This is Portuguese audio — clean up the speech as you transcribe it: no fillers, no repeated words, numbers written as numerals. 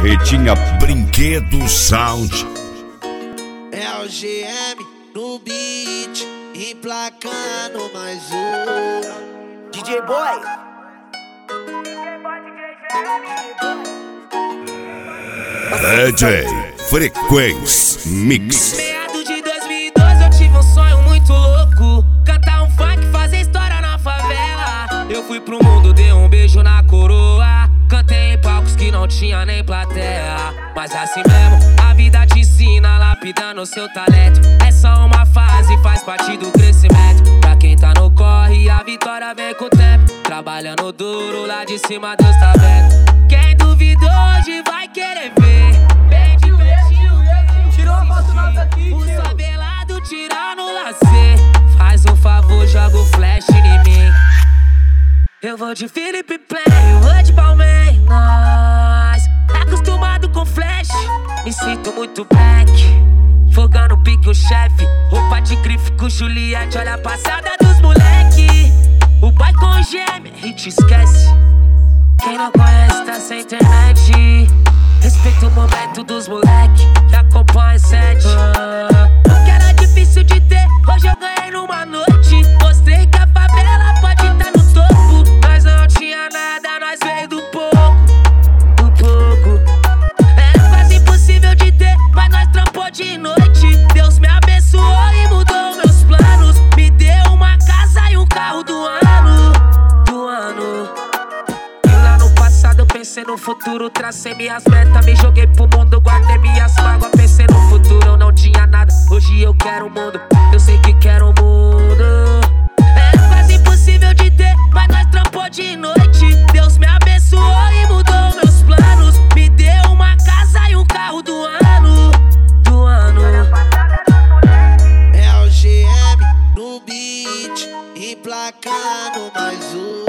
Barretinha Brinquedo Sound. É o GM no beat, emplacando mais um DJ Boy. DJ Frequência Mix. Meados de 2012 eu tive um sonho muito louco, cantar um funk, fazer história na favela. Eu fui pro mundo, dei um beijo na coroa, cantei em palcos que não tinha nem plateia. Mas assim mesmo, a vida te ensina, lapidando seu talento. É só uma fase, faz parte do crescimento. Pra quem tá no corre, a vitória vem com o tempo. Trabalhando duro, lá de cima Deus tá vendo. Quem duvidou hoje vai querer ver. Bem de pertinho, Tirou a foto nossa aqui, o sabelado tira no lazer. Faz um favor, joga o flash em mim. Eu vou de Felipe Play, eu vou de Palmeiras. Acostumado com flash, me sinto muito black. Fogando pique o chefe, roupa de grife com Juliette. Olha a passada dos moleque. O boy com gêmea, a gente esquece. Quem não conhece tá sem internet. Respeita o momento dos moleque que acompanha sete. O que era difícil de ter, hoje eu ganhei numa noite. Mostrei que a favela pode estar no topo. Nós não tinha nada, nós veio do pouco. Do pouco. Era quase impossível de ter, mas nós trampou de noite. Deus me abençoou e mudou meus planos. Me deu uma casa e um carro do ano. Do ano. Eu pensei no futuro, tracei minhas metas, me joguei pro mundo, guardei minhas mágoas. Pensei no futuro, eu não tinha nada, hoje eu quero o mundo, eu sei que quero o mundo. Era quase impossível de ter, mas nós trampou de noite. Deus me abençoou e mudou meus planos. Me deu uma casa e um carro do ano. Do ano. É o GM no beat, emplacando mais um.